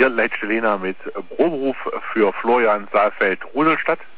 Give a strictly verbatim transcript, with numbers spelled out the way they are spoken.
Hier Leitsch Lena mit Proberuf für Florian Saalfeld-Rudelstadt.